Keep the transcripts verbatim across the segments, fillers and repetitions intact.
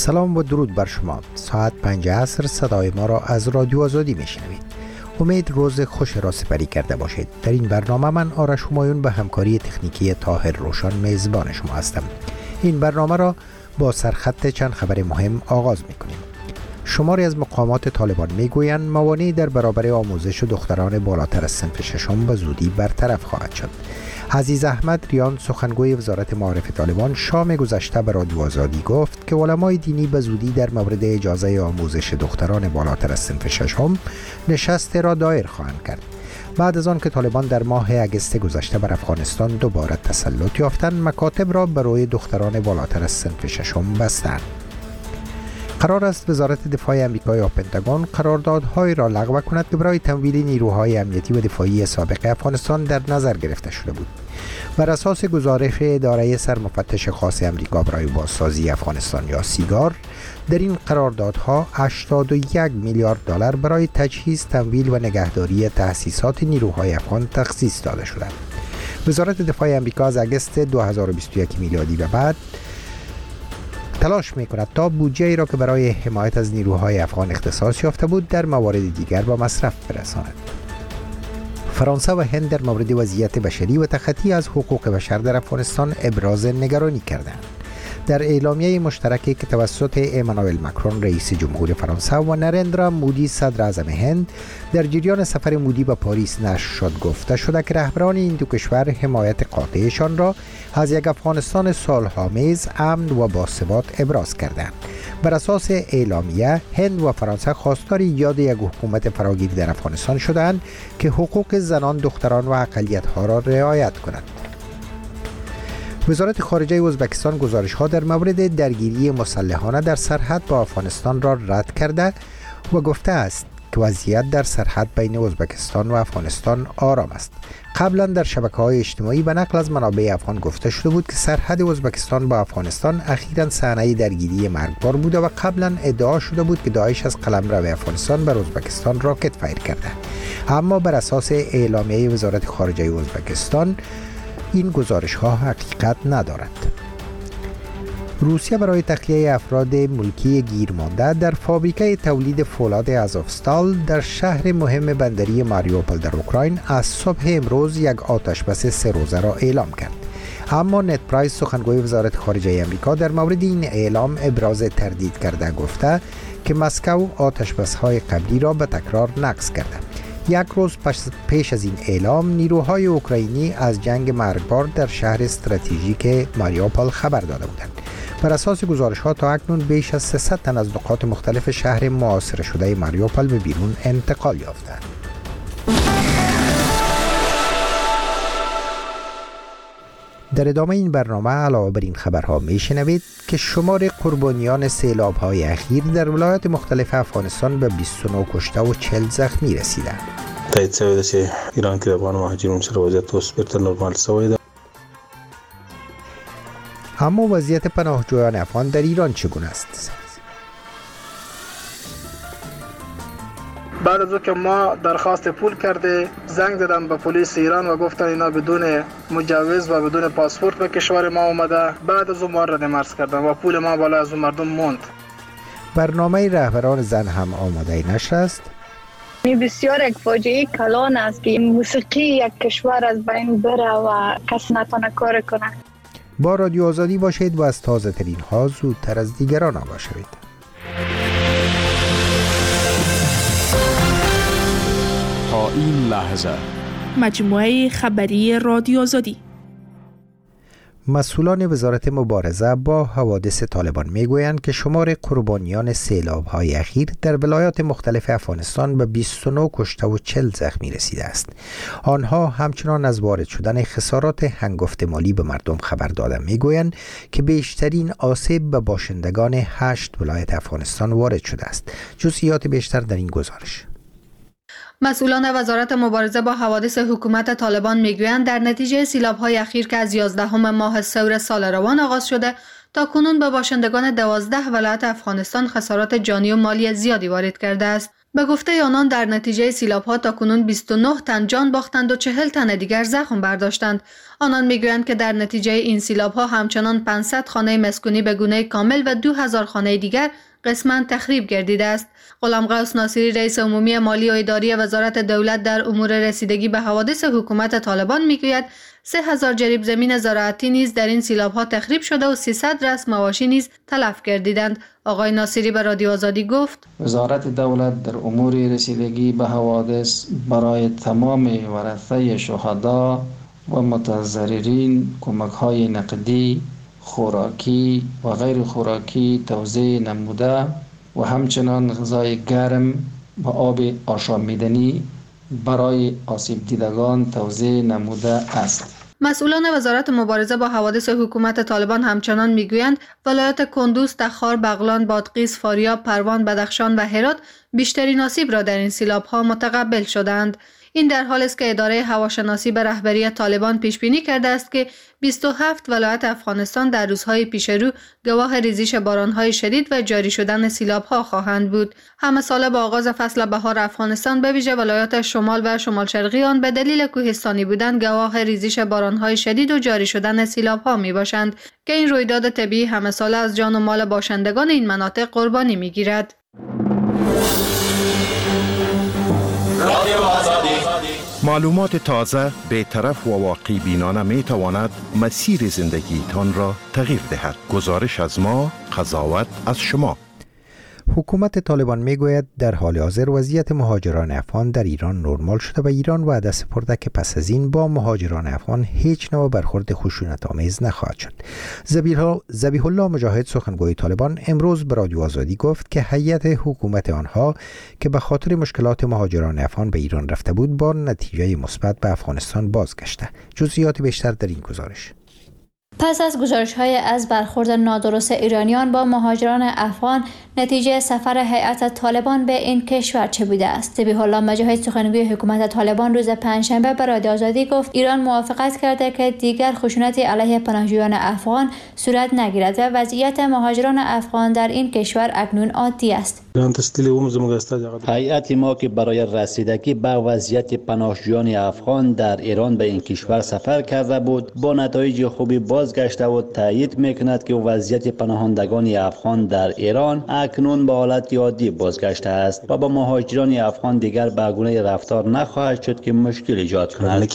سلام و درود بر شما. ساعت پنج عصر صدای ما را از رادیو آزادی میشنوید. امید روز خوش را سپری کرده باشید. در این برنامه من آرش همایون به همکاری تکنیکی طاهر روشن میزبان شما هستم. این برنامه را با سرخط چند خبر مهم آغاز میکنیم. شماری از مقامات طالبان میگویند موانع در برابر آموزش دختران بالاتر از صنف ششم به زودی برطرف خواهد شد. عزیز احمد ریان سخنگوی وزارت معارف طالبان شام گذشته به رادیو آزادی گفت که علمای دینی به زودی در مورد اجازه آموزش دختران بالاتر از صنف ششم نشست را دایر خواهند کرد. بعد از آن که طالبان در ماه اگست گذشته بر افغانستان دوباره تسلط یافتند، مکاتب را برای دختران بالاتر از صنف ششم بستند. قرار است وزارت دفاع آمریکا یا پنتاگون قراردادهایی را لغو کند که برای تمویل نیروهای امنیتی و دفاعی سابق افغانستان در نظر گرفته شده بود. بر اساس گزارش اداره سرمفتش خاص آمریکا برای بازسازی افغانستان یا سیگار، در این قراردادها هشتاد و یک میلیارد دلار برای تجهیز، تمویل و نگهداری تأسیسات نیروهای افغان تخصیص داده شده. وزارت دفاع آمریکا از اگست دو هزار و بیست و یک میلادی به بعد تلاش می‌کند تا بودجه ای را که برای حمایت از نیروهای افغان اختصاص یافته بود در موارد دیگر به مصرف برساند. فرانسه و هند در مورد وضعیت بشری و تخطی از حقوق بشر در افغانستان ابراز نگرانی کردند. در اعلامیه مشترکی که توسط امانوئل مکرون رئیس جمهور فرانسه و نریندرا مودی صدر اعظم هند در جریان سفر مودی به پاریس نشر شد گفته شده که رهبران این دو کشور حمایت قاطعشان را از یک افغانستان صلح‌آمیز، امن و باثبات ابراز کردند. بر اساس اعلامیه هند و فرانسه خواستار ایجاد یک حکومت فراگیر در افغانستان شدند که حقوق زنان، دختران و اقلیت‌ها را رعایت کند. وزارت خارجه ازبکستان گزارش‌ها در مورد درگیری مسلحانه در سرحد با افغانستان را رد کرده و گفته است که وضعیت در سرحد بین ازبکستان و افغانستان آرام است. قبلا در شبکه‌های اجتماعی به نقل از منابع افغان گفته شده بود که سرحد ازبکستان با افغانستان اخیراً صحنه درگیری مرگبار بوده و قبلا ادعا شده بود که داعش از قلمرو افغانستان بر ازبکستان راکت فایر کرده. اما بر اساس اعلامیه وزارت خارجه ازبکستان این گزارش ها حقیقت ندارد. روسیه برای تخلیه افراد ملکی گیر مانده در فابریکه تولید فولاد آزوفستال در شهر مهم بندری ماریوپول در اوکراین از صبح امروز یک آتشبس سه روزه را اعلام کرد. اما نت پرایس سخنگوی وزارت خارجه آمریکا در مورد این اعلام ابراز تردید کرده گفته که مسکو آتشبس های قبلی را به تکرار نقض کرده. یک روز پیش از این اعلام نیروهای اوکراینی از جنگ مرگبار در شهر استراتژیک ماریوپول خبر داده بودند. بر اساس گزارش‌ها تا اکنون بیش از سیصد تن از نقاط مختلف شهر محاصره شده ماریوپول به بیرون انتقال یافتند. در ادامه این برنامه علاوه بر این خبرها میشنوید که شمار قربانیان سیلاب‌های اخیر در ولایات مختلف افغانستان به بیست و نه کشته و چهل زخمی رسیده. تایید شوی ده چې ایران کې د افغان مهاجرینو سره وضعیت اوس بیرته نورمال شوی ده. اما وضعیت پناهجویان افغان در ایران چگونه است؟ بعد از او که ما درخواست پول کرده، زنگ دادم به پلیس ایران و گفتن اینا بدون مجوز و بدون پاسپورت به کشور ما اومده. بعد از اون ما رد مرز کردن و پول ما بالا از اون مردم موند. برنامه رهبران زن هم آماده نشر است. این بسیار یک فاجعه کلان است که موسیقی یک کشور از بین بره و کس نتونه کار کنه. با رادیو آزادی باشید و از تازه ترین ها زودتر از دیگران آگاه شوید. تا این لحظه مجموعه خبری رادیو آزادی. مسئولان وزارت مبارزه با حوادث طالبان میگویند که شمار قربانیان سیلاب‌های اخیر در ولایات مختلف افغانستان به بیست و نه کشته و چهل زخمی رسیده است. آنها همچنان از وارد شدن خسارات هنگفت مالی به مردم خبر داده میگویند که بیشترین آسیب به باشندگان هشت ولایت افغانستان وارد شده است. جزئیات بیشتر در این گزارش. مسئولان وزارت مبارزه با حوادث حکومت طالبان میگویند در نتیجه سیلاب‌های اخیر که از یازدهم ماه ثور سال روان آغاز شده تا کنون به باشندگان دوازده ولایت افغانستان خسارات جانی و مالی زیادی وارد کرده است. به گفته آنان در نتیجه سیلاب‌ها تاکنون بیست و نه تن جان باختند و چهل تن دیگر زخم برداشتند. آنان میگویند که در نتیجه این سیلاب‌ها همچنان پانصد خانه مسکونی به گونه کامل و دو هزار خانه دیگر قسماً تخریب گردیده است. غلام غوث ناصری رئیس عمومی مالی و اداری وزارت دولت در امور رسیدگی به حوادث حکومت طالبان میگوید سه هزار جریب زمین زراعتی نیز در این سیلاب‌ها تخریب شده و سیصد رأس مواشی نیز تلف گردیدند. آقای ناصری به رادیو آزادی گفت وزارت دولت در امور رسیدگی به حوادث برای تمام ورثه شهدا و متضررین کمک‌های نقدی، خوراکی و غیر خوراکی توزیع نموده و همچنان غذای گرم و آب آشامیدنی برای آسیب دیدگان توزیع نموده است. مسئولان وزارت مبارزه با حوادث حکومت طالبان همچنان میگویند ولایت کندوز، تخار، بغلان، بادغیس، فاریاب، پروان، بدخشان و هرات بیشترین آسیب را در این سیلاب‌ها متقبل شدند. این در حالی است که اداره هواشناسی به رهبری طالبان پیش بینی کرده است که بیست و هفت ولایت افغانستان در روزهای پیش رو گواه ریزش بارانهای شدید و جاری شدن سیلاب‌ها خواهند بود. همه ساله با آغاز فصل بهار افغانستان به ویژه ولایات شمال و شمال شرقی آن به دلیل کوهستانی بودن گواه ریزش بارانهای شدید و جاری شدن سیلاب‌ها میباشند که این رویداد طبیعی همه ساله از جان و مال باشندگان این مناطق قربانی میگیرد. معلومات تازه، بی‌طرف و واقعی بینانه می تواند مسیر زندگی تان را تغییر دهد. گزارش از ما، قضاوت از شما. حکومت طالبان میگوید در حال حاضر وضعیت مهاجران افغان در ایران نرمال شده و ایران وعده سپرده که پس از این با مهاجران افغان هیچ نوع برخورد خشونت آمیز نخواهد شد. ذبیح الله مجاهد سخنگوی طالبان امروز به رادیو آزادی گفت که هیئت حکومت آنها که به خاطر مشکلات مهاجران افغان به ایران رفته بود با نتیجه مثبت به افغانستان بازگشته. جزئیات بیشتر در این گزارش. پس از گزارش‌های از برخورد نادرست ایرانیان با مهاجران افغان، نتیجه سفر هیئت طالبان به این کشور چه بوده است؟ ذبیح الله مجاهد سخنگوی حکومت طالبان روز پنجشنبه به رادیو آزادی گفت ایران موافقت کرده که دیگر خشونتی علیه پناهجویان افغان صورت نگیرد و وضعیت مهاجران افغان در این کشور اکنون عادی است. هیئت ما که برای رسیدگی به وضعیت پناهجویان افغان در ایران به این کشور سفر کرده بود، با نتایج خوبی بازگشته و تایید میکند که وضعیت پناهندگان افغان در ایران اکنون به حالت عادی بازگشته است و با مهاجران افغان دیگر به گونه رفتار نخواهد شد که مشکل ایجاد کند.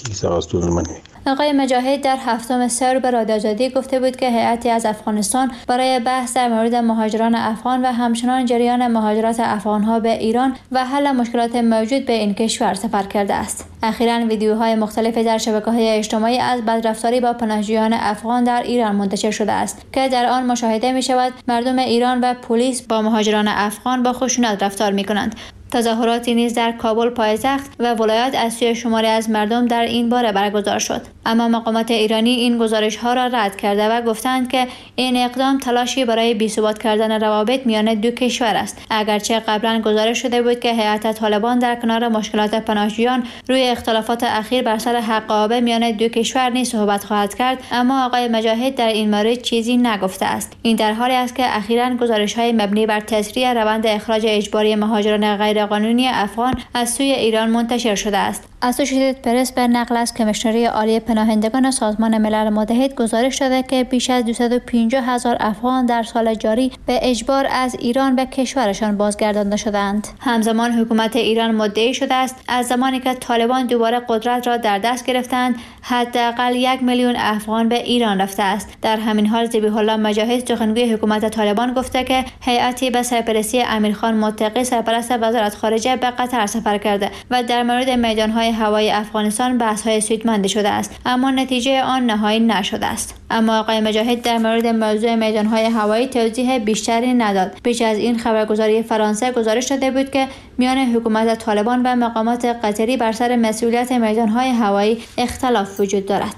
آقای مجاهد در هفتم سر به رادیو آزادی گفته بود که هیئتی از افغانستان برای بحث در مورد مهاجران افغان و همچنان جریان مهاجرت افغانها به ایران و حل مشکلات موجود به این کشور سفر کرده است. اخیراً ویدیوهای مختلفی در شبکه‌های اجتماعی از بدرفتاری با پناهجویان افغان در ایران منتشر شده است که در آن مشاهده می شود مردم ایران و پلیس با مهاجران افغان با خشونت رفتار می کنند. تظاهراتی نیز در کابل پایتخت و ولایت از سوی شماری از مردم در این باره برگزار شد، اما مقامات ایرانی این گزارش ها را رد کرده و گفتند که این اقدام تلاشی برای بی‌ثبات کردن روابط میان دو کشور است. اگرچه قبلا گزارش شده بود که هیئت طالبان در کنار مشکلات پناهجویان روی اختلافات اخیر بر سر حق آب میان دو کشور نیز صحبت خواهد کرد، اما آقای مجاهد در این مورد چیزی نگفته است. این در حالی است که اخیراً گزارش های مبنی بر تسریع روند اخراج اجباری مهاجران غیر قانونی افغان از سوی ایران منتشر شده است. اسوسییتد پرس به نقل از کمیشنری عالی پناهندگان سازمان ملل متحد گزارش داده که بیش از دویست و پنجاه هزار افغان در سال جاری به اجبار از ایران به کشورشان بازگردانده شدند. همزمان حکومت ایران مدعی شده است از زمانی که طالبان دوباره قدرت را در دست گرفتند، حداقل یک میلیون افغان به ایران رفته است. در همین حال ذبیح الله مجاهد سخنگوی حکومت طالبان گفته که هیئتی به سرپرستی امیرخان متقی سرپرست وزارت خارجه به قطر سفر کرده و در مورد میدانهای هوایی افغانستان بحث‌های سودمندی شده است، اما نتیجه آن نهایی نشده است. اما آقای مجاهد در مورد موضوع میدانهای هوایی توضیح بیشتری نداد. پیش از این خبرگزاری فرانسه گزارش داده بود که میان حکومت طالبان و مقامات قطری بر سر مسئولیت میدانهای هوایی اختلاف وجود دارد.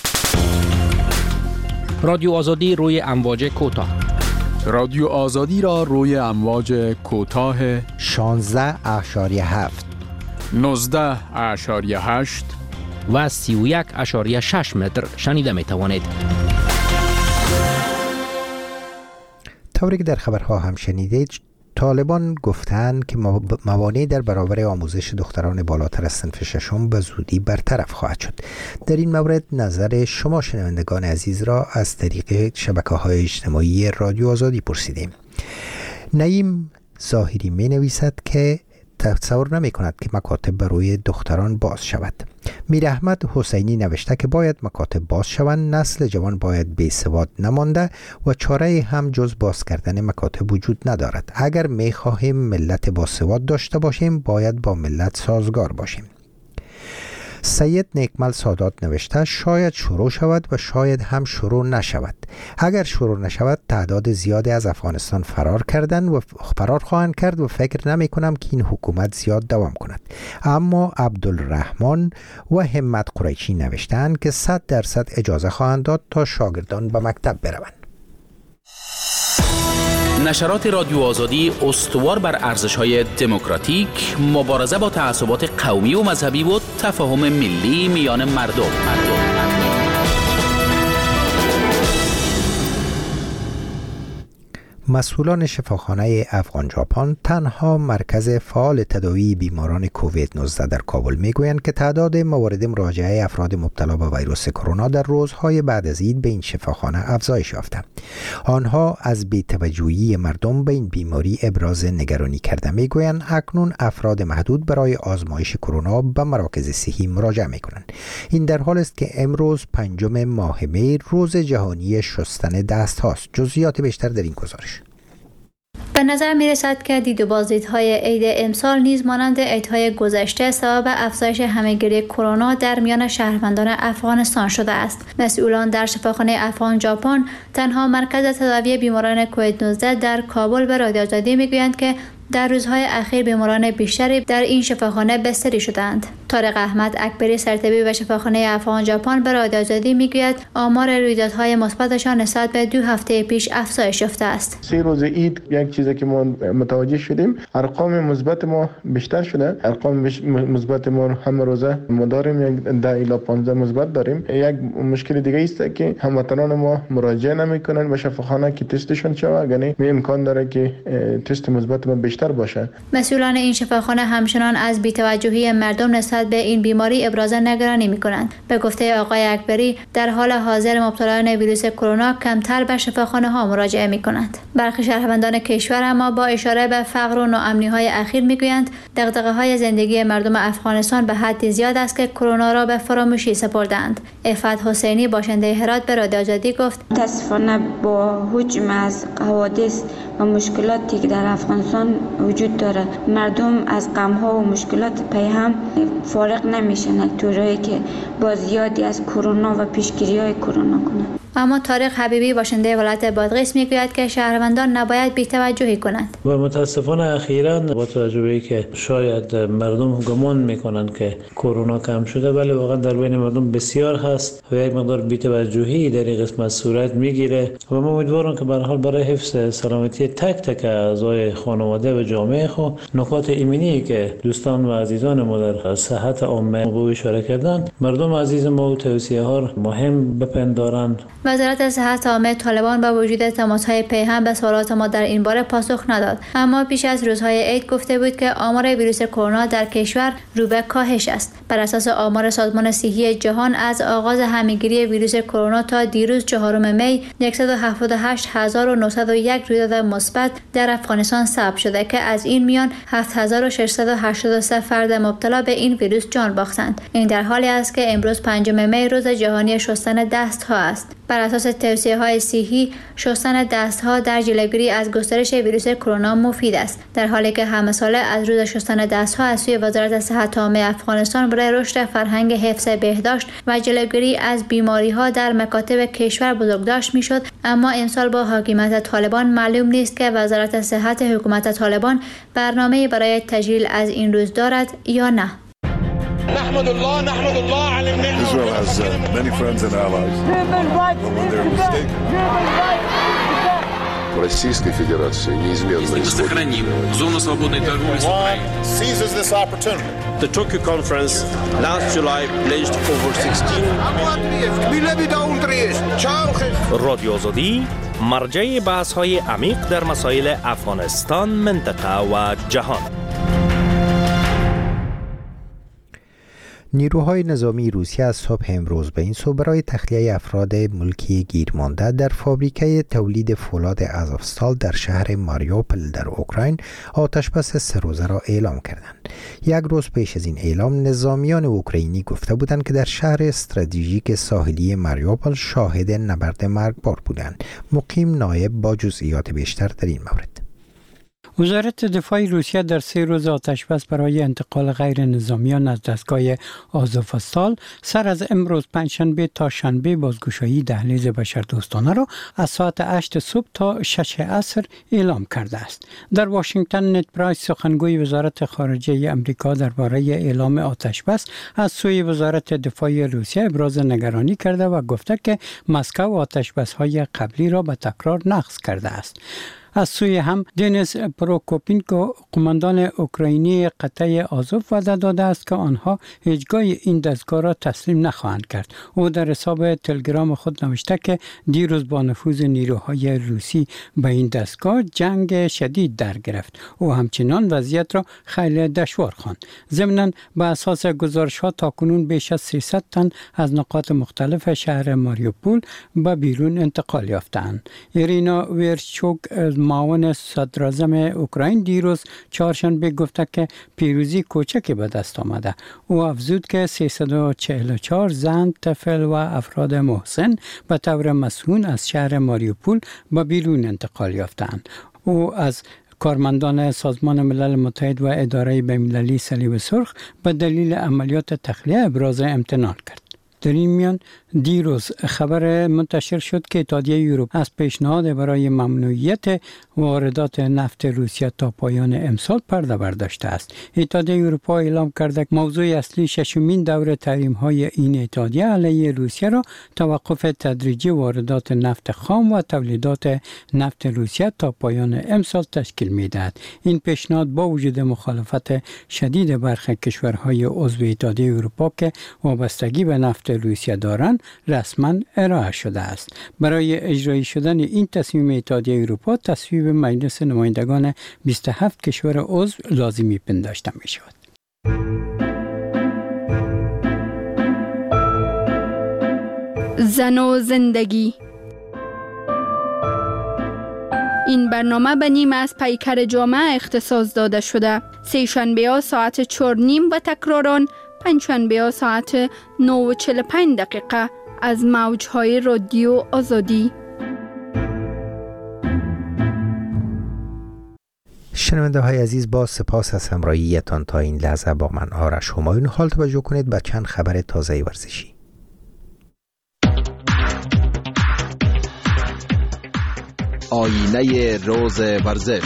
رادیو آزادی روی امواج کوتاه. رادیو آزادی را روی امواج کوتاه شانزده اشاریه هفت، نوزده اشاریه هشت و سی و یک اشاریه شش متر شنیده می توانید. طوری که در خبرها هم شنیدید، طالبان گفتند که موانع در برابر آموزش دختران بالاتر از صنف ششم به زودی برطرف خواهد شد. در این مورد نظر شما شنوندگان عزیز را از طریق شبکه‌های اجتماعی رادیو آزادی پرسیدیم. نعیم ظاهری می نویسد که تصور نمی کند که مکاتب برای دختران باز شود. میر احمد حسینی نوشته که باید مکاتب باز شوند، نسل جوان باید بی سواد نمانده و چاره هم جز باز کردن مکاتب وجود ندارد. اگر می خواهیم ملت با سواد داشته باشیم باید با ملت سازگار باشیم. سید نیکمل سادات نوشته شاید شروع شود و شاید هم شروع نشود. اگر شروع نشود تعداد زیادی از افغانستان فرار کردن و فرار خواهند کرد و فکر نمی کنم که این حکومت زیاد دوام کند. اما عبدالرحمن و همت قریشی نوشتند که صد درصد اجازه خواهند داد تا شاگردان به مکتب بروند. نشرات رادیو آزادی استوار بر ارزش‌های دموکراتیک، مبارزه با تعصبات قومی و مذهبی و تفاهم ملی میان مردم. مردم. مسئولان شفاخانه افغان ژاپن تنها مرکز فعال تداوی بیماران کووید نوزده در کابل میگویند که تعداد موارد مراجعه افراد مبتلا به ویروس کرونا در روزهای بعد از عید به این شفاخانه افزایش یافته. آنها از بی‌توجهی مردم به این بیماری ابراز نگرانی کرده میگویند اکنون افراد محدود برای آزمایش کرونا به مراکز صحی مراجعه میکنند. این در حال است که امروز پنجم ماه می روز جهانی شستن دست هاست. جزئیات بیشتر در این گزارش. به نظر می رسد که دید و بازدیدهای عید امسال نیز مانند عیدهای گذشته سبب افزایش همهگیری کرونا در میان شهروندان افغانستان شده است. مسئولان در شفاخانه افغان ژاپن تنها مرکز تداوی بیماران کووید نوزده در کابل به رادیو آزادی می گویند که در روزهای اخیر بیماران بیشتری در این شفاخانه بستری شدند. طارق احمد اکبری سرطبیب و شفاخانه افغان ژاپن به رادیو آزادی میگوید آمار رویدادهای مثبتشان نسبت به دو هفته پیش افزایش یافته است. سه روز عید یک چیزی که ما متوجه شدیم ارقام مثبت ما بیشتر شده. ارقام مثبت ما هم روزه ما داریم یک ده الی پانزده مثبت داریم. یک مشکل دیگه است که هموطنان ما مراجعه نمیکنن به شفاخانه که تستشون شود، یعنی امکان داره که تست مثبت ما بیشتر باشه. مسئولان این شفاخانه همچنان از بی‌توجهی مردم نسبت به این بیماری ابراز نگرانی می‌کنند. به گفته آقای اکبری در حال حاضر مبتلایان ویروس کرونا کمتر به شفاخانه ها مراجعه می‌کنند. برخی شهروندان کشور اما با اشاره به فقر و ناامنی‌های اخیر می‌گویند دغدغه‌های زندگی مردم افغانستان به حدی زیاد است که کرونا را به فراموشی سپردند. عفت حسینی باشنده هرات به رادیو آزادی گفت متأسفانه با حجم از حوادث و مشکلاتی که در افغانستان وجود داره مردم از غم‌ها و مشکلات پی هم فارغ نمیشن طوری که با زیادی از کرونا و پیشگیری‌های کرونا کنند. اما طارق حبیبی باشنده ولایت بادغیس میگوید که شهروندان نباید بی‌توجهی کنند. و متاسفانه اخیراً با توجه به که شاید مردم گمان میکنند که کرونا کم شده، ولی واقعا در بین مردم بسیار هست و یک مقدار بی‌توجهی در این قسمت صورت میگیره و ما امیدوارم که به هر حال برای حفظ سلامتی تک تک اعضای خانواده و جامعه خو نکات ایمنی که دوستان و عزیزان ما در صحت عامه به اشاره کردن مردم عزیز ما و توصیه ها مهم بپندارند. وزارت صحت عامه طالبان با وجود تماس‌های پیهم به سوالات ما در این باره پاسخ نداد، اما پیش از روزهای عید گفته بود که آمار ویروس کرونا در کشور رو به کاهش است. بر اساس آمار سازمان صحی جهان از آغاز همهگیری ویروس کرونا تا دیروز چهارم می صد و هفتاد و هشت هزار و نهصد و یک رویداد مثبت در افغانستان ثبت شده که از این میان هفت هزار و ششصد و هشتاد و سه فرد مبتلا به این ویروس جان باختند. این در حالی است که امروز پنجم می روز جهانی شستن دست‌ها است. بر اساس توصیه‌های صحی شستن دست‌ها در جلوگیری از گسترش ویروس کرونا مفید است، در حالی که همه ساله از روز شستن دست‌ها از سوی وزارت صحت عامه افغانستان برای رشد فرهنگ حفظ بهداشت و جلوگیری از بیماری‌ها در مکاتب کشور بزرگداشت می‌شد، اما امسال با حاکمیت طالبان معلوم نیست که وزارت صحت حکومت طالبان برنامه‌ای برای تجلیل از این روز دارد یا نه. نحمد الله نحمد الله على النعمة. Israel has uh, many friends and allies. But when they're mistaken. Российской Федерации неизменно сохраним зону свободной торговли с Украиной. Seizes this opportunity. The Tokyo conference last July pledged over sixteen رادیو آزادی مرجع بحث های عمیق در مسائل افغانستان، منطقه و جهان. نیروهای نظامی روسیه از صبح امروز به این سو برای تخلیه افراد ملکی گیر مانده در فابریکه تولید فولاد آزوفستال در شهر ماریوپل در اوکراین آتشبس سه روزه را اعلام کردند. یک روز پیش از این اعلام نظامیان اوکراینی گفته بودند که در شهر استراتژیک ساحلی ماریوپل شاهد نبرد مرگبار بودند. مقیم نایب با جزئیات بیشتر در این مورد. وزارت دفاع روسیه در سه روز آتشبس برای انتقال غیر نظامیان از دستگاه آزوفستال سر از امروز پنجشنبه تا شنبه بازگشایی دهلیز بشردوستانه را از ساعت هشت صبح تا شش عصر اعلام کرده است. در واشنگتن، نت پرایس سخنگوی وزارت خارجه امریکا درباره اعلام آتشبس از سوی وزارت دفاع روسیه ابراز نگرانی کرده و گفته که مسکو آتشبس‌های قبلی را به تکرار نقض کرده است. از سوی هم دنیس پروکوپینکو قماندان اوکراینی قطعه آزوف وعده داده است که آنها هیچگاه این دستگاه را تسلیم نخواهند کرد. او در حساب تلگرام خود نوشته که دیروز با نفوذ نیروهای روسی به این دستگاه جنگ شدید در گرفت. او همچنان وضعیت را خیلی دشوار خواند. ضمناً به اساس گزارش‌ها تاکنون بیش از سیصد تن از نقاط مختلف شهر ماریوپول به بیرون انتقال یافتند. ایرینا ویرچوک معاون صدراعظم اوکراین دیروز چهارشنبه گفته که پیروزی کوچکی به دست آمده. او افزود که سیصد و چهل و چهار زن، طفل و افراد محسن به طور مسئول از شهر ماریوپول به بیرون انتقال یافتند. او از کارمندان سازمان ملل متحد و اداره بین‌المللی صلیب سرخ به دلیل عملیات تخلیه ابراز امتنان کرد. در این میان دیروز خبر منتشر شد که اتحادیه اروپا از پیشنهاد برای ممنوعیت واردات نفت روسیه تا پایان امسال پرده برداشته است. اتحادیه اروپا اعلام کرده که موضوع اصلی ششمین دور تحریم‌های این اتحادیه علیه روسیه را توقف تدریجی واردات نفت خام و تولیدات نفت روسیه تا پایان امسال تشکیل می‌دهد. این پیشنهاد با وجود مخالفت شدید برخی کشورهای عضو اتحادیه اروپا که وابستگی به نفت روسیه دارند رسما ارائه شده است. برای اجرایی شدن این تصمیم اتحادیه اروپا تصویب مجلس نمایندگان بیست و هفت کشور عضو لازمی پنداشته می شود. زن و زندگی. این برنامه به نیم از پیکر جامعه اختصاص داده شده. سه شنبه ها ساعت چهار نیم و تکراران پنجشنبه ها ساعت نه و چهل و پنج دقیقه از موجهای رادیو آزادی. شنونده های عزیز، با سپاس از همراهیتان تا این لحظه با من آرش همایون. حال توجه کنید به چند خبر تازه ورزشی. آینه روز ورزش.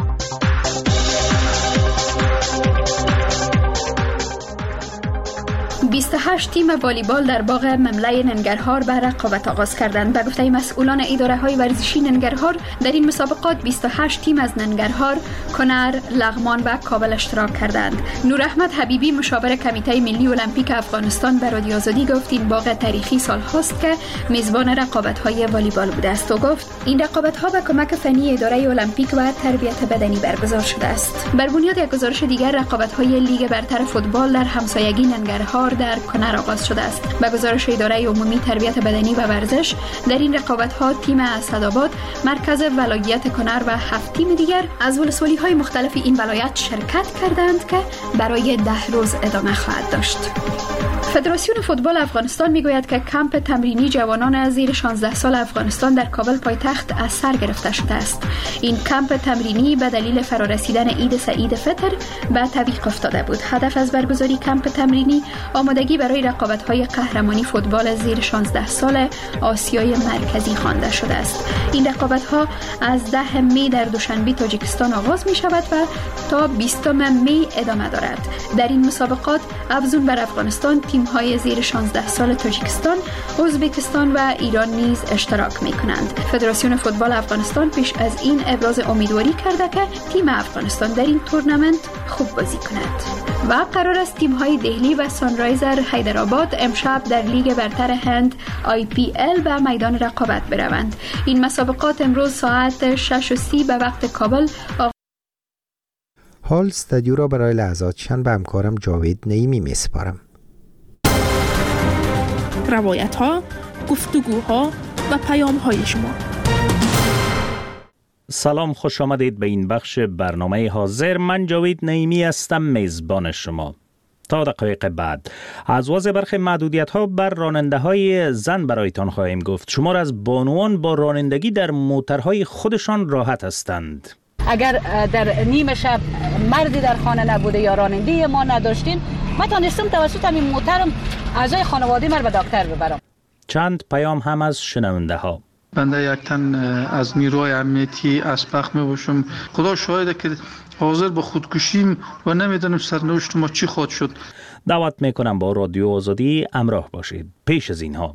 بیست و هشت تیم والیبال در باغ مملای ننگرهار به رقابت آغاز کردند. به گفته مسئولان اداره های ورزشی ننگرهار، در این مسابقات بیست و هشت تیم از ننگرهار، کنر، لغمان و کابل اشتراک کردند. نور احمد حبیبی مشاور کمیته ملی المپیک افغانستان به رادیو آزادی گفت این باغ تاریخی سال هاست که میزبان رقابت های والیبال بوده است. و گفت این رقابت ها به کمک فنی اداره المپیک و تربیت بدنی برگزار شده است. بر بنیاد یک گزارش دیگر، رقابت های لیگ برتر فوتبال در همسایگی ننگرهار در کنر آغاز شده است. به گزارش اداره عمومی تربیت بدنی و ورزش، در این رقابت‌ها تیم اسدآباد، مرکز ولایت کنر و هفت تیم دیگر از ولسوالی‌های مختلف این ولایت شرکت کردند که برای ده روز ادامه خواهد داشت. فدراسیون فوتبال افغانستان میگوید که کمپ تمرینی جوانان زیر شانزده سال افغانستان در کابل پایتخت از سر گرفته شده است. این کمپ تمرینی به دلیل فرارسیدن عید سعید فطر به تعویق افتاده بود. هدف از برگزاری کمپ تمرینی آمادگی برای رقابت‌های قهرمانی فوتبال زیر شانزده سال آسیای مرکزی خوانده شده است. این رقابت‌ها از ده می در دوشنبه تاجیکستان آغاز می‌شود و تا بیستم می ادامه دارد. در این مسابقات افزون بر افغانستان تیم‌های زیر شانزده سال تاجیکستان، ازبکستان و ایران نیز اشتراک می‌کنند. فدراسیون فوتبال افغانستان پیش از این ابراز امیدواری کرده که تیم افغانستان در این تورنمنت خوب بازی کند. و قرار است تیم های دهلی و سانرایزر حیدرآباد امشب در لیگ برتر هند آی پی ال به میدان رقابت بروند. این مسابقات امروز ساعت شش و سی به وقت کابل آغاز. حال استودیو را برای لحظات چند به همکارم جاوید نعیمی میسپارم. روایت ها، گفتگوها و پیام های شما. سلام، خوش آمدید به این بخش برنامه حاضر. من جاوید نعیمی هستم، میزبان شما. تا دقایق بعد از وضع برخی محدودیت ها بر راننده های زن برایتان خواهیم گفت. شمار از بانوان با رانندگی در موترهای خودشان راحت هستند. اگر در نیمه شب مردی در خانه نبوده یا راننده ما نداشتیم، ما تانستم توسط همین موترم اعضای خانواده من به دکتر ببرم. چند پیام هم از شنونده ها. بنده یک تن از نیروهای امنیتی اسبق می باشم. خدا شاهده که حاضر به خودکشیم و نمیدونم سرنوشت ما چی خواهد شد. دعوت میکنم با رادیو آزادی همراه باشید. پیش از اینها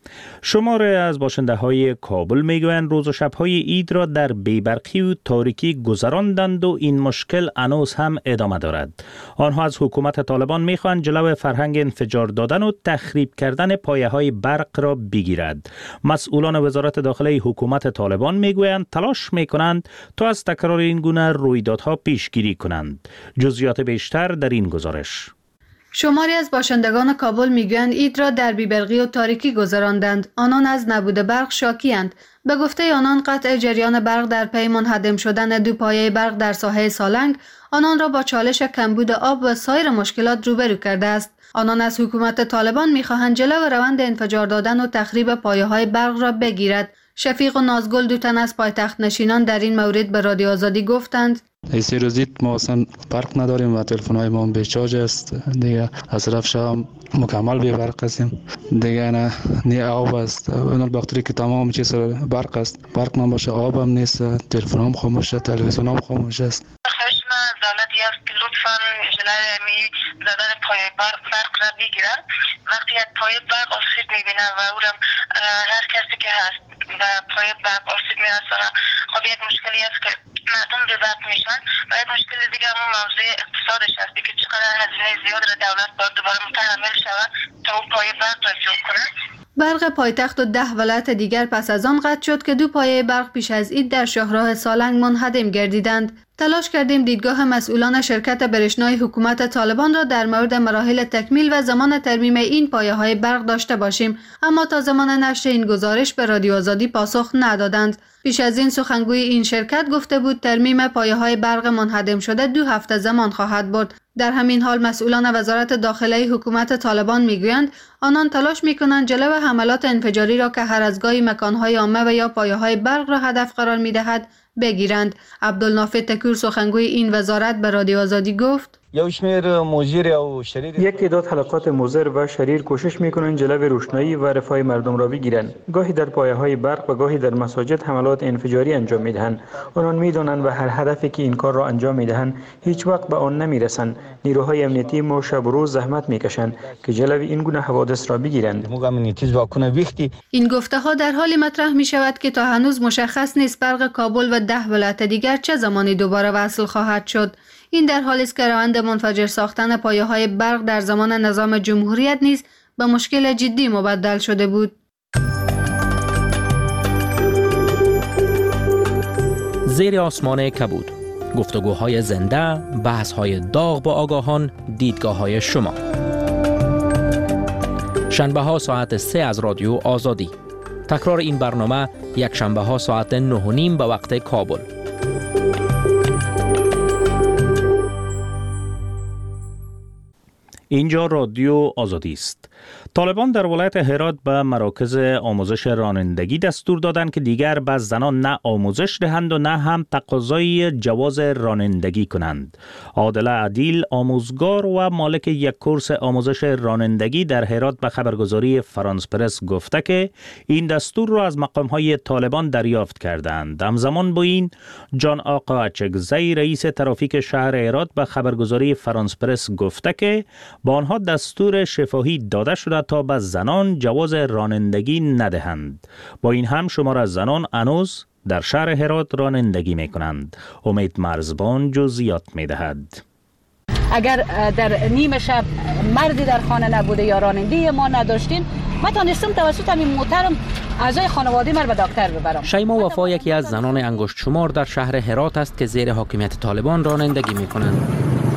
شماره از باشنده های کابل میگویند روز و شبهای عید را در بیبرقی و تاریکی گذراندند و این مشکل هنوز هم ادامه دارد. آنها از حکومت طالبان میخواهند جلو فرهنگ انفجار دادن و تخریب کردن پایه های برق را بگیرد. مسئولان وزارت داخله حکومت طالبان میگویند تلاش میکنند تا از تکرار این گونه رویدادها پیشگیری کنند. جزئیات بیشتر در این گزارش. شماری از باشندگان کابل میگویند عید را در بیبرقی و تاریکی گذراندند. آنان از نبود برق شاکی‌اند. به گفته آنان قطع جریان برق در پی منهدم شدن دو پایه برق در ساحه سالنگ آنان را با چالش کمبود آب و سایر مشکلات روبرو کرده است. آنان از حکومت طالبان میخواهند جلو روند انفجار دادن و تخریب پایه‌های برق را بگیرد. شفیق و نازگل دو تن از پایتخت نشینان در این مورد به رادیو آزادی گفتند ایسی روزیت ما اصلا برق نداریم و تلفن های ما به چارج است. دیگه از طرف شام مکمل به برق هستیم. دیگه نه نی آب است. اون البته که تمام چیز برق است. برق نباشه آب هم نیست. تلفن هم خاموشه، تلویزیون هم خاموش است. خواهش من دولتی است که لطفاً جلوی می زدن پای برق برق را بگیرن. وقتی از پای برق آسیب میبینن و اونم هر کسی که هست و پای برق آسیب میرسونه، خب یک مشکلی است که مردم به برق میشن و یک مشکل دیگه همون موضوع اقتصادش هست که چقدر هزینه زیاد را دولت باید دوباره متحمل شود تا اون پای برق را جور کنه. برق پایتخت و ده ولایت دیگر پس از آن قطع شد که دو پایه برق پیش از عید در شاهراه سالنگ منهدم گردیدند. تلاش کردیم دیدگاه مسئولان شرکت برشنای حکومت طالبان را در مورد مراحل تکمیل و زمان ترمیم این پایه های برق داشته باشیم، اما تا زمان نشر این گزارش به رادیو آزادی پاسخ ندادند. پیش از این سخنگوی این شرکت گفته بود ترمیم پایه های برق منهدم شده دو هفته زمان خواهد برد. در همین حال مسئولان وزارت داخله حکومت طالبان میگویند آنان تلاش میکنند جلو حملات انفجاری را که هر از گاهی مکانهای عامه و یا پایه‌های برق را هدف قرار میدهد بگیرند. عبدالنافع تکور سخنگوی این وزارت به رادیو آزادی گفت یک تعداد حلقات مضر و شریر کوشش میکنند جلو روشنایی و رفاه مردم را بگیرند. گاهی در پایه‌های برق و گاهی در مساجد حملات انفجاری انجام میدهند. آنان میدانند و هر هدفی که این کار را انجام میدهند هیچ وقت به آن نمیرسند. نیروهای امنیتی ما شب و روز زحمت میکشند که جلو این گونه حوادث را بگیرند. این گفته ها در حالی مطرح می شود که تا هنوز مشخص نیست برق کابل و ده ولایت دیگر چه زمانی دوباره وصل خواهد شد. این در حالی است که روند منفجر ساختن پایه‌های برق در زمان نظام جمهوریت نیز به مشکل جدی مبدل شده بود. زیر آسمان کبود، گفتگوهای زنده، بحث‌های داغ با آگاهان، دیدگاه‌های شما. شنبه ها ساعت سه از رادیو آزادی. تکرار این برنامه یک شنبه ها ساعت نه و نیم به وقت کابل. اینجا رادیو آزادی است. طالبان در ولایت هرات به مراکز آموزش رانندگی دستور دادند که دیگر به زنان نه آموزش دهند و نه هم تقاضای جواز رانندگی کنند. عادله عدیل، آموزگار و مالک یک کورس آموزش رانندگی در هرات به خبرگزاری فرانس پرس گفته که این دستور را از مقام‌های طالبان دریافت کردند. همزمان با این جان آقا اچکزی رئیس ترافیک شهر هرات به خبرگزاری فرانس پرس گفته که با آنها دستور شفاهی داده شده تا به زنان جواز رانندگی ندهند. با این هم شمار از زنان هنوز در شهر هرات رانندگی می کنند. امید مرزبان جزئیات می دهد. اگر در نیمه شب مردی در خانه نبوده یا راننده ما نداشتین، من تانستم توسط همین موترم اعضای خانواده من به دکتر ببرم. شیما وفا یکی از زنان انگشت شمار در شهر هرات است که زیر حاکمیت طالبان رانندگی می‌کنند.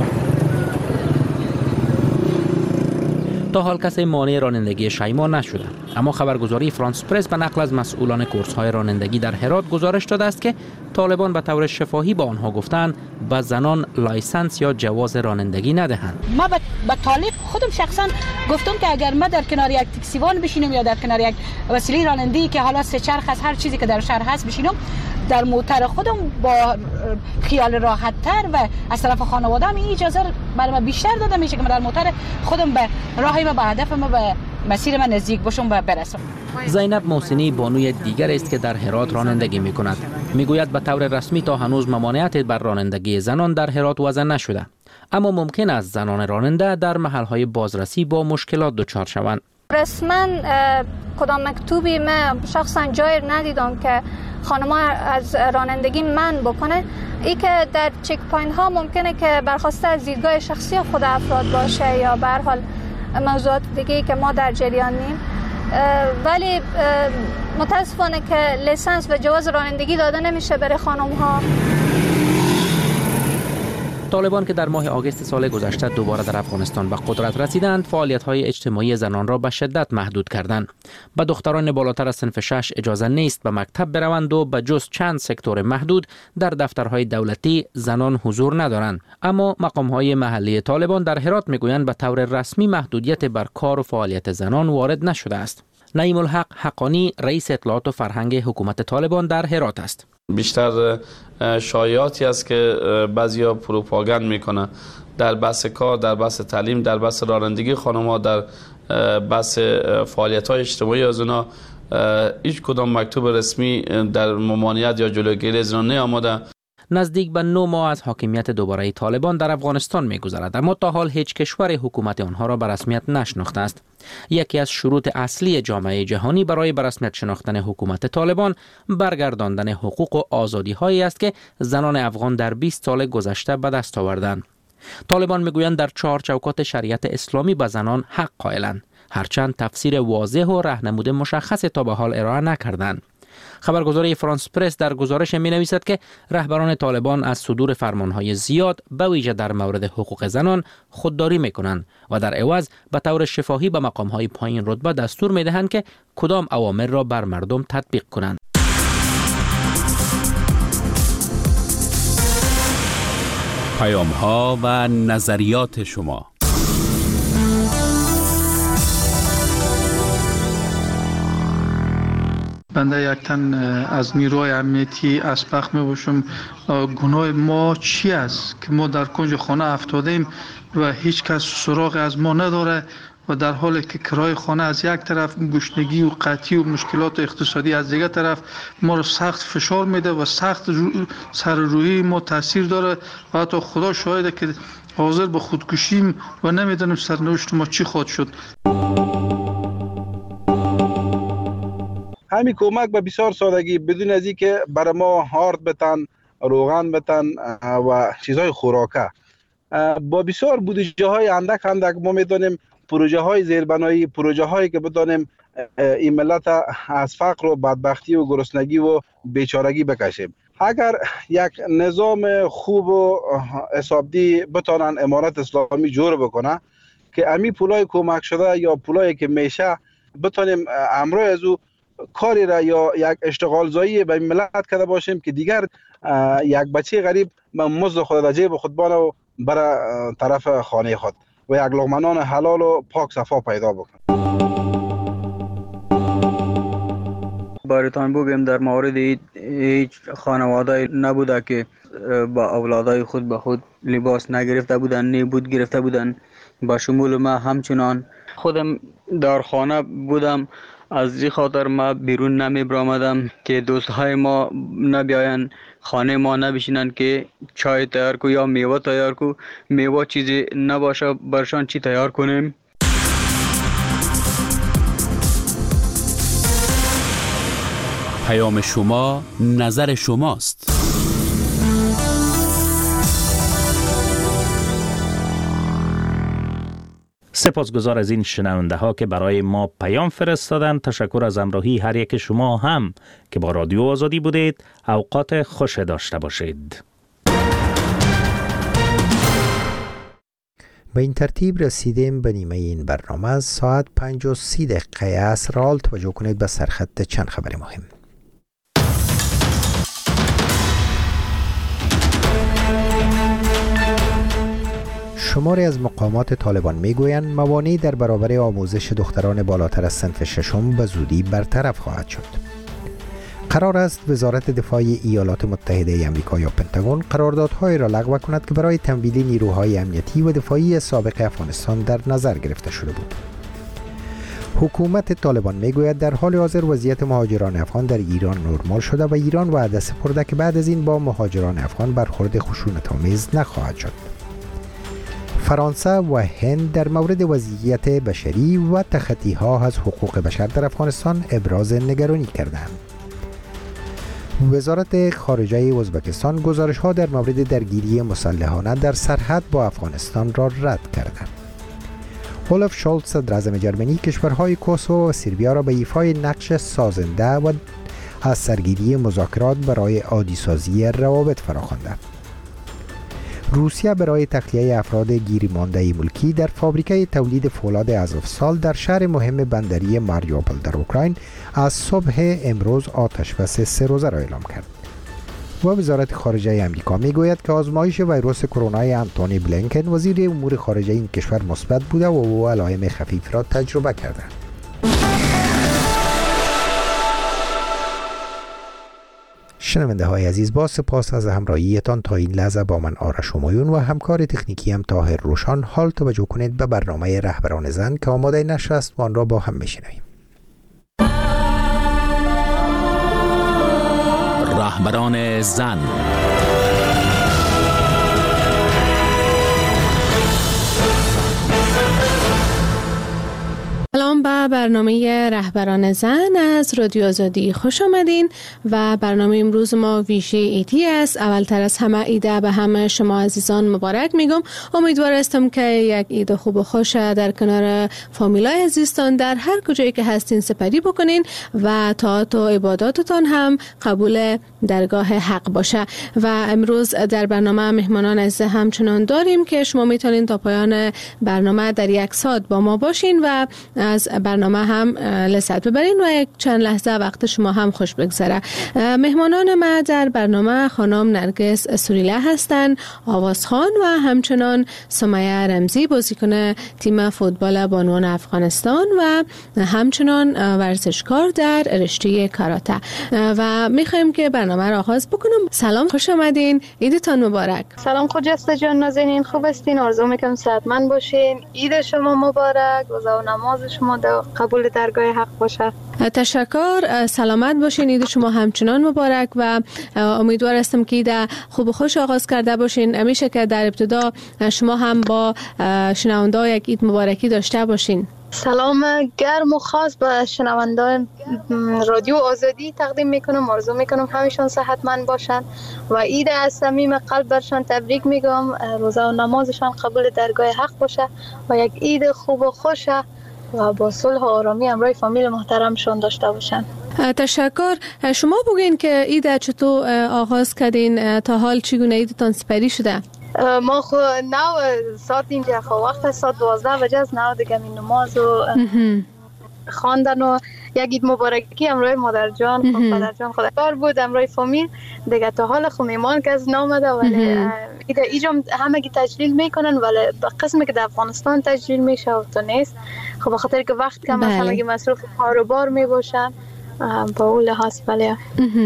تا حال کسی مانع رانندگی شیما نشده، اما خبرگزاری فرانس پرس به نقل از مسئولان کورس‌های رانندگی در هرات گزارش داده است که طالبان به طور شفاهی با آنها گفتند به زنان لایسنس یا جواز رانندگی ندهند. ما به طالب خودم شخصا گفتم که اگر ما در کنار یک تاکسیوان بشینم یا در کنار یک وسیله رانندگی که حالا سه چرخ است، هر چیزی که در شهر هست بشینم، در موتر خودم با خیال راحت تر و از طرف خانواده هم این اجازه برای من بیشتر داده میشه که من در موتر خودم به راهی ما، به هدف ما، به مسیر من نزدیک باشم و برسم. زینب محسنی بانوی دیگر است که در هرات رانندگی می کند. می گوید به طور رسمی تا هنوز ممانعت بر رانندگی زنان در هرات وضع نشده، اما ممکن است زنان راننده در محلهای بازرسی با مشکلات دچار شوند. رسما کدام مکتوبی من شخصا جای ندیدم که خانم‌ها از رانندگی من بکنه. ای که در چک پوینت ها ممکنه که برخواسته از دیدگاه شخصی خود افراد باشه یا به هر حال موضوعات دیگه که ما در جریانیم، ولی متاسفانه که لیسانس و جواز رانندگی داده نمیشه برای خانم‌ها. طالبان که در ماه آگوست سال گذشته دوباره در افغانستان به قدرت رسیدند، فعالیت‌های اجتماعی زنان را به شدت محدود کردند. به دختران بالاتر از صنف شش اجازه نیست به مکتب بروند و به جز چند سکتور محدود در دفترهای دولتی زنان حضور ندارند. اما مقام‌های محلی طالبان در هرات می‌گویند به طور رسمی محدودیت بر کار و فعالیت زنان وارد نشده است. نعیم الحق حقانی رئیس اطلاعات و فرهنگ حکومت طالبان در هرات است. بیشتر شایعاتی است که بعضیا پروپاگاند میکنه در بحث کار، در بحث تعلیم، در بحث رانندگی خانم‌ها، در بحث فعالیت‌های اجتماعی از اونا هیچ کدام مکتوب رسمی در ممانعت یا جلوگیری از اونا نیامده. نزدیک به نه ماه از حاکمیت دوباره طالبان در افغانستان می‌گذرد، اما تا حال هیچ کشور حکومت آنها را به رسمیت نشناخته است. یکی از شروط اصلی جامعه جهانی برای به رسمیت شناختن حکومت طالبان برگرداندن حقوق و آزادی‌هایی است که زنان افغان در بیست سال گذشته به دست آوردند. طالبان می‌گویند در چهار چوکات شریعت اسلامی به زنان حق قائلند، هرچند تفسیر واضح و راهنمود مشخص تا به حال ارائه نکردند. خبرگزاری فرانس پرس در گزارش می نویسد که رهبران طالبان از صدور فرمانهای زیاد به ویژه در مورد حقوق زنان خودداری می کنند و در عوض به طور شفاهی به مقامهای پایین رتبه دستور می دهند که کدام اوامر را بر مردم تطبیق کنند. پیام ها و نظریات شما. بنده یک تن از نیروهای امنیتی اسبق می باشم. گناه ما چی است که ما در کنج خانه افتادیم و هیچ کس سراغ از ما نداره و در حالی که کرای خانه از یک طرف، گشنگی و قحطی و مشکلات اقتصادی از دیگر طرف ما رو سخت فشار میده و سخت رو سر روحی ما تاثیر داره و حتی خدا شاهده که حاضر به خودکشیم و نمیدونیم سرنوشت ما چی خواهد شد. همین کمک به بسیار سادگی بدون از اینکه برای ما هارد بتن، روغن بتن و چیزهای خوراکه، با بسیار بودجه های اندک اندک ما میدونیم پروژه های زیربنایی، پروژه هایی که بدانیم این ملت از فقر و بدبختی و گرسنگی و بیچارگی بکشیم. اگر یک نظام خوب و حسابدی بتانن امارت اسلامی جور بکنه که امی پولای کمک شده یا پولایی که میشه بتانیم امروز از او کاری را یا یک اشتغال زایی به ملت کرده باشیم که دیگر یک بچه غریب مزد خود در جیب خود بانه و برای طرف خانه خود و یک لقمه حلال و پاک صفا پیدا بکنه. بارتان بگم در مورد هیچ خانواده نبوده که با اولادای خود به خود لباس نگرفته بودن، نبود گرفته بودن. با شمول ما همچنان خودم در خانه بودم، از این خاطر ما بیرون نمی برآمدم که دوستهای ما نبیاین خانه ما نبشینن که چای تیار کو یا میوه تیار کو، میوه چیزی نباشه برشان چی تیار کنیم. پیام شما نظر شماست. سپاسگزار از این شنونده ها که برای ما پیام فرستادند. تشکر از همراهی هر یک شما هم که با رادیو آزادی بودید. اوقات خوش داشته باشید. به این ترتیب رسیدیم به نیمه این برنامه. از ساعت پنج و سی دقیقه عصر حال توجه کنید به سرخط چند خبر مهم. شماری از مقامات طالبان میگویند موانعی در برابر آموزش دختران بالاتر از صنف ششم به زودی برطرف خواهد شد. قرار است وزارت دفاع ایالات متحده آمریکا یا پنتاگون قراردادهایی را لغو کند که برای تمویل نیروهای امنیتی و دفاعی سابق افغانستان در نظر گرفته شده بود. حکومت طالبان میگوید در حال حاضر وضعیت مهاجران افغان در ایران نرمال شده و ایران وعده سپرده که بعد از این با مهاجران افغان برخورد خشونت‌آمیز نخواهد شد. فرانسه و هند در مورد وضعیت بشری و تخطی‌ها از حقوق بشر در افغانستان ابراز نگرانی کردند. وزارت خارجه ازبکستان گزارش‌ها در مورد درگیری مسلحانه در سرحد با افغانستان را رد کردند. اولاف شولتز صدر اعظم جرمنی کشورهای کوسوو و سربیا را به ایفای نقش سازنده و از سرگیری مذاکرات برای عادی‌سازی روابط فراخوانده. روسیه برای تخلیه افراد گیرمانده ملکی در فابریکه تولید فولاد ازوفستال در شهر مهم بندری ماریوپول در اوکراین از صبح امروز آتش بس سه روزه را اعلام کرد. و وزارت خارجه آمریکا میگوید که آزمایش ویروس کرونا انتونی بلینکن وزیر امور خارجه این کشور مثبت بوده و او علائم خفیف را تجربه کرده. شنونده های عزیز، با سپاس از همراهیتان تا این لحظه با من آرش همایون و همکار تکنیکی هم طاهر روشان. حال توجه کنید به برنامه رهبران زن که آماده نشر است و آن را با هم میشنویم. رهبران زن. سلام به برنامه رهبران زن از رادیو آزادی خوش آمدین و برنامه امروز ما ویژه ایدی است. اولتر از همه ایده به همه شما عزیزان مبارک میگم. امیدوار هستم که یک ایده خوب و خوش در کنار فامیلای عزیزتان در هر کجایی که هستین سپری بکنین و طاعت و عباداتتان هم قبول درگاه حق باشه. و امروز در برنامه مهمانان عزیز همچنان داریم که شما میتونین تا پایان برنامه در یک ساعت با ما باشین و از برنامه هم لذت ببرین و یک چند لحظه وقت شما هم خوش بگذره. مهمانان ما در برنامه خانم نرگس سوریله هستند، آوازخوان و همچنان سمیه رمزی بازیکن تیم فوتبال بانوان افغانستان و همچنان ورزشکار در رشته کاراته. و میخوایم که برنامه را آغاز بکنم. سلام، خوش آمدین، عیدتان مبارک. سلام خجسته جان، نازنین خوب هستین؟ آرزو میکنم صحتمند باشین. عید شما مبارک، روزه و نماز شما در قبول درگاه حق باشه. تشکر، سلامت باشین، عید شما همچنان مبارک و امیدوار هستم که عید خوب و خوش آغاز کرده باشین. میشه که در ابتدا شما هم با شنونده‌ها یک عید مبارکی داشته باشین. سلام گرم و خاص به شنوندان رادیو آزادی تقدیم میکنم. آرزو میکنم همیشون صحتمند باشن و عید از صمیم قلب برشان تبریک میگم. روزه و نمازشان قبول درگاه حق باشه و یک عید خوب و خوشه و با صلح و آرامی همراه فامیل محترمشون داشته باشن. تشکر. شما بگین که عید چطور آغاز کردین؟ تا حال چگونه عیدتان سپری شده؟ ما خو نو ساعت اینجا خو وقت ساعت دوازده بجه از نو دیگه می نماز و خواندن و یک عید مبارکی همراه مادر جان خود پدر جان خود کار بود همراه فامیل دیگه. تا حال خو میمان که از نامده ولی ایده ایجام همه گی تجلیل میکنن ولی به قسمی که در افغانستان تجلیل میشه و تو نیست. خب به خاطر که وقت کم است همه گی مصروف کار و بار میباشن با اون لحاظ. ولی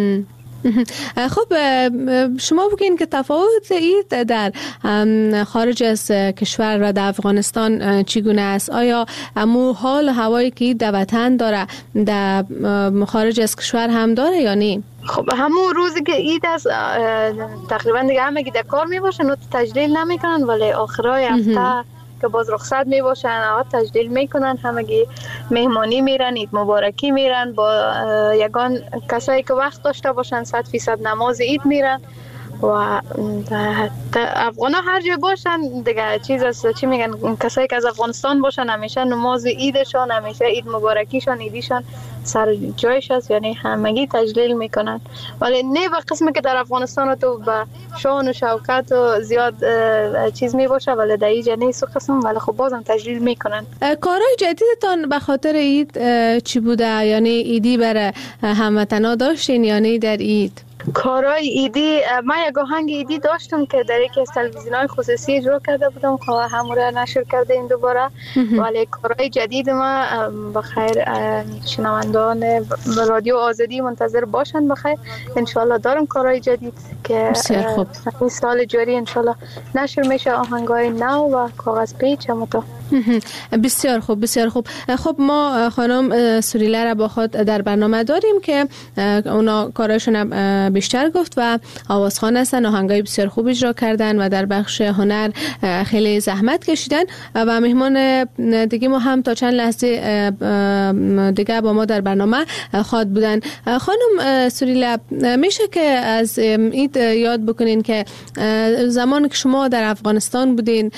خب شما بگین که تفاوت عید در خارج از کشور و در افغانستان چگونه است؟ آیا امو حال هوایی که در وطن داره در خارج از کشور هم داره یا نه؟ خب همون روزی که عید است تقریبا دیگه همه که در کار می باشن و تجلیل نمی کنن ولی آخرای هفته که باز رخصت می باشن آقا تجلیل میکنن، همگی مهمانی میرن، عید مبارکی میرن با یگان کسایی که وقت داشته باشن صد فیصد نماز عید میرن و افغان ها هر جای باشن دیگه چیز است، چی میگن، کسایی که از افغانستان باشن همیشه نماز ایدشان، همیشه عید مبارکیشان، ایدیشان سر جایش است، یعنی همگی تجلیل میکنن. ولی نه به قسمی که در افغانستان تو به شان و شوکت و زیاد چیز میباشه، ولی در اینجا نیست و قسم، ولی خب بازم تجلیل میکنن. کارهای جدیدتان به خاطر عید چی بوده؟ یعنی ایدی برای هموطنا داشتین یا نه در عید؟ کارهای ایدی من یک آهنگ ایدی داشتم که در یکی از تلویزیون‌های خصوصی اجرا کرده بودم که هموره نشر کرده این دوباره، ولی کارهای جدید ما بخیر شنوندان رادیو آزادی منتظر باشن. بخیر انشالله دارم کارهای جدید که این سال جاری انشالله نشر میشه، آهنگای نو و کاغذ پیچ هم تو. بسیار خوب بسیار خوب. خب ما خانم سوریلا را با خود در برنامه داریم که اونا کاراشون بیشتر گفت و آوازخوان هستن، آهنگای بسیار خوب اجرا کردن و در بخش هنر خیلی زحمت کشیدن و مهمان دیگه ما هم تا چند لحظه دیگه با ما در برنامه خواهد بودن. خانم سوریلا، میشه که از عید یاد بکنین که زمان که شما در افغانستان بودین،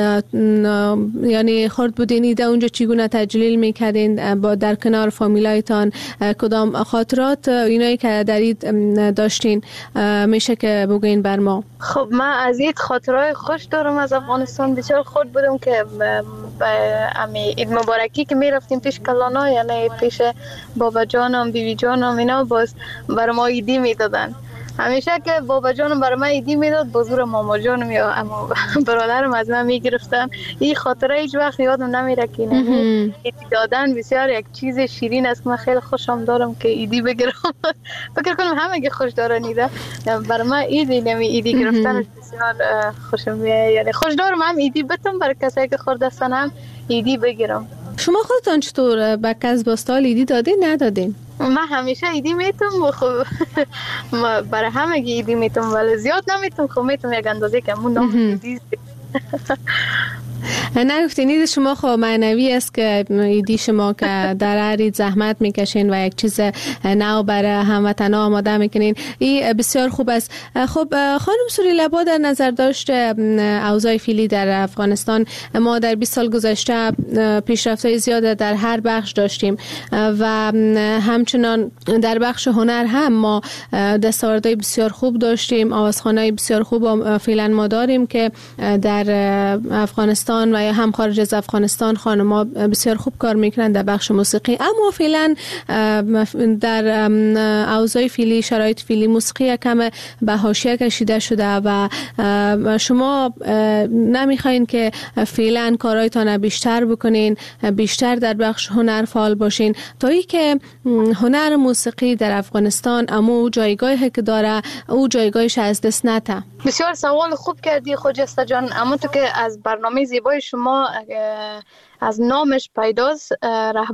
یعنی خرد بودین، ایده اونجا چگونه تجلیل میکردین با در کنار فامیلایتان، کدام خاطرات اینایی که در عید داشتین میشه که بگین بر ما؟ خب من از عید خاطرهای خوش دارم از افغانستان. بسیار خرد بودم که امی عید مبارکی که میرفتیم پیش کلانا، یعنی پیش بابا جانم بیبی جانم، اینا باز برای ما ایدی میدادن. همیشه که بابا جانم برای من ایدی میداد، بزرگ ماما جانم یا اما برادرم از من میگرفتن. این خاطره هیچ وقت یادم نمیره که ایدی دادن بسیار یک چیز شیرین است. من خیلی خوشم دارم که ایدی بگیرم. فکر کنم همه که خوش دارن ایده، برای من ایدی نمی ایدی گرفتن بسیار خوشم میاد، یعنی خوش دارم هم ایدی بتم برای کسایی که خورده هستن هم ایدی بگیرم. شما خودتان چطور به کس باستال ایدی دادین ندادین؟ من همیشه ایدی میتم، خب برای همه ایدی میتم ولی زیاد نمیتم، خب میتم یک اندازه که همون نام ایدی. نگفتین ایدی شما خب معنوی است که ایدی شما که در هر عید زحمت میکشین و یک چیز نو برای هموطنا آماده میکنین، این بسیار خوب است. خب خانم سوریلا، با در نظر داشت اوضاع فعلی در افغانستان، ما در بیست سال گذشته پیشرفت‌های زیاد در هر بخش داشتیم و همچنان در بخش هنر هم ما دستاوردهای بسیار خوب داشتیم، آوازخوان‌های بسیار خوب فعلا ما داریم که در افغانستان و یا هم خارج از افغانستان خانم‌ها بسیار خوب کار میکنن در بخش موسیقی. اما فعلا در اوضاع فعلی، شرایط فعلی، موسیقی کم به حاشیه کشیده شده و شما نمیخواین که فعلا کارهایتان بیشتر بکنین، بیشتر در بخش هنر فعال باشین تا ای که هنر موسیقی در افغانستان اما جایگاهی که داره او جایگاهش از دست نده. بسیار سوال خوب کردی خجسته جان. اما تو که از برنامه زیبای شما از نامش پیداست،